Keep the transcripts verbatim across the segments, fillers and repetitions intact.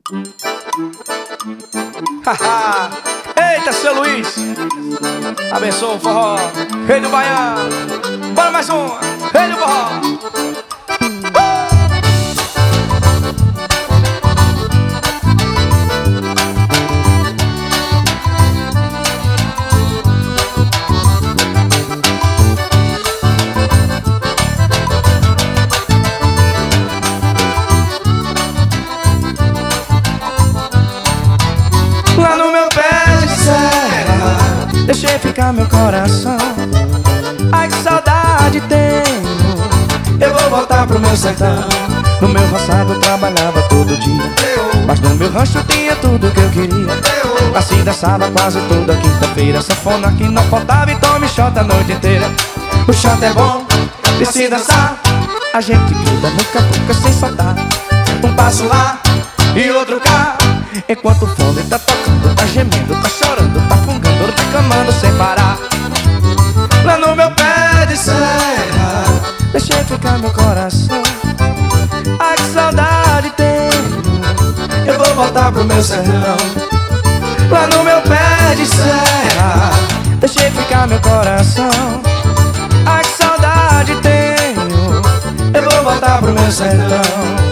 Haha. Eita, seu Luiz, abençoa o forró, rei do baiano. Bora mais um, rei do forró. Lá no meu pé de serra, deixei ficar meu coração. Ai, que saudade tenho, eu vou voltar pro meu sertão. No meu roçado eu trabalhava todo dia, mas no meu rancho tinha tudo que eu queria. Nasci dançava quase toda quinta-feira, sanfona que não faltava e tome shot a noite inteira. O shot é bom de se dançar, a gente gruda no capuca sem soltar. Um passo lá e outro cá, enquanto o fone tá tocando, tá gemendo, tá chorando, tá fungando, reclamando sem parar. Lá no meu pé de serra, deixei ficar meu coração. Ai, que saudade tenho, eu vou voltar pro meu sertão. Lá no meu pé de serra, deixei ficar meu coração. Ai, que saudade tenho, eu vou voltar pro meu sertão.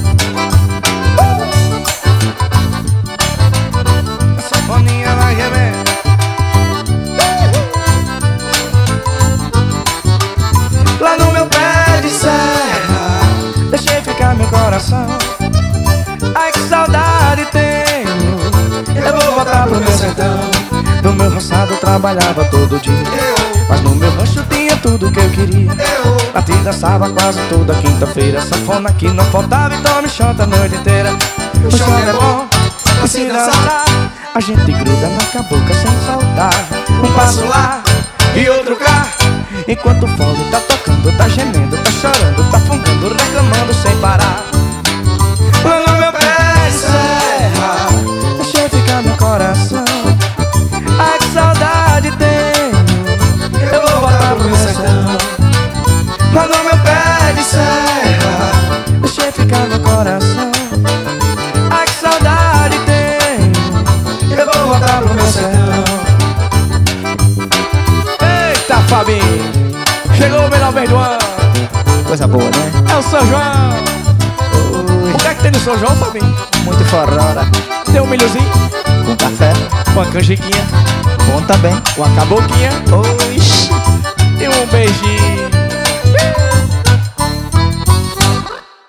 Lá no meu pé de serra, deixei ficar meu coração. Ai, que saudade tenho, eu vou voltar pro meu sertão. No meu roçado eu trabalhava todo dia, mas no meu rancho tinha tudo que eu queria. A ti dançava quase toda quinta-feira, sanfona que não faltava e tome shot a noite inteira. O shot é bom de se dançar, a gente gruda na cabocla sem soltar. Um passo lá e outro cá, enquanto o fole tá tocando, tá gemendo, tá chorando, tá fungando, reclamando sem parar. Lá no meu pé de serra, deixei ficar meu coração. Ai, que saudade tenho, eu vou voltar pro meu sertão. Lá no meu pé de serra, deixei ficar meu coração. Ai, que saudade tenho, eu vou voltar pro meu sertão. Eita, Fabinho, chegou o melhor mês do ano. Coisa boa, né? É o São João. Ui, O que é que tem no São João, Fabinho? muito forrora. Tem um milhozinho, Com café, uma canjiquinha, bom também. uma caboquinha Ui, e um beijinho.